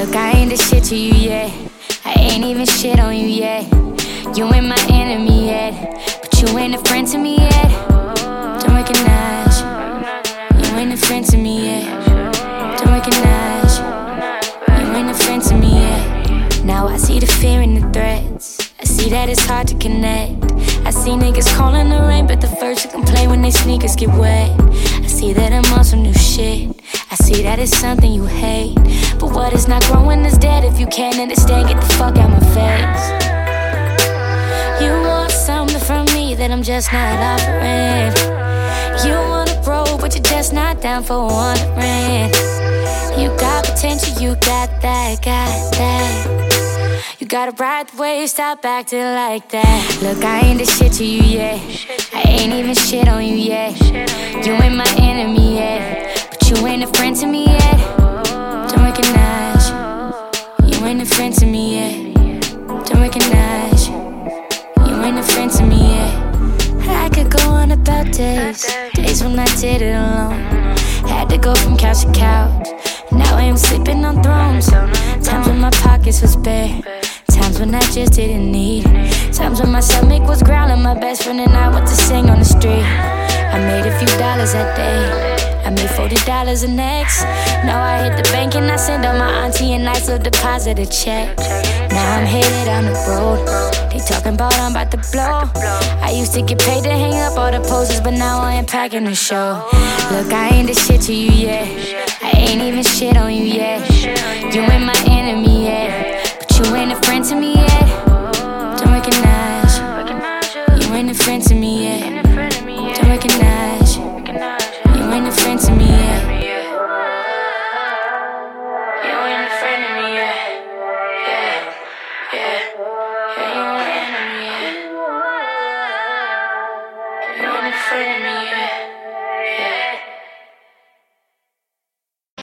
Look, I ain't the shit to you yet. I ain't even shit on you yet. You ain't my enemy yet, but you ain't a friend to me yet. Don't recognize you ain't a friend to me yet. Don't recognize you ain't a friend to me yet. Now I see the fear and the threats. I see that it's hard to connect. I see niggas calling the rain, but the first to complain when they sneakers get wet. I see that I'm on some new shit. I see that it's something you hate, but what is not growing is dead. If you can't understand, get the fuck out my face. You want something from me that I'm just not offering. You want a bro, but you're just not down for wondering. You got potential, you got that. You gotta ride the wave, stop acting like that. Look, I ain't the shit to you yet. I ain't even shit on you yet. You ain't my enemy yet, but you ain't a friend to me yet. Don't recognize you ain't a friend to me yet. Don't recognize you ain't a friend to me yet. I could go on about days when I did it alone. Had to go from couch to couch. Now I am sleeping on thrones. Times when my pockets was bare. Times when I just didn't need. Times when my stomach was growling. My best friend and I went to sing on the street. I made a few dollars that day. I made $40 the next. Now I hit the bank and I send out my auntie a nice little deposit a check. Now I'm headed on the road. They talking about I'm about to blow. I used to get paid to hang up all the poses, but now I am packing the show. Look, I ain't the shit to you yet. I ain't even shit on you yet. You ain't my enemy yet, but you ain't a friend to me yet. Don't recognize you ain't a friend to me yet.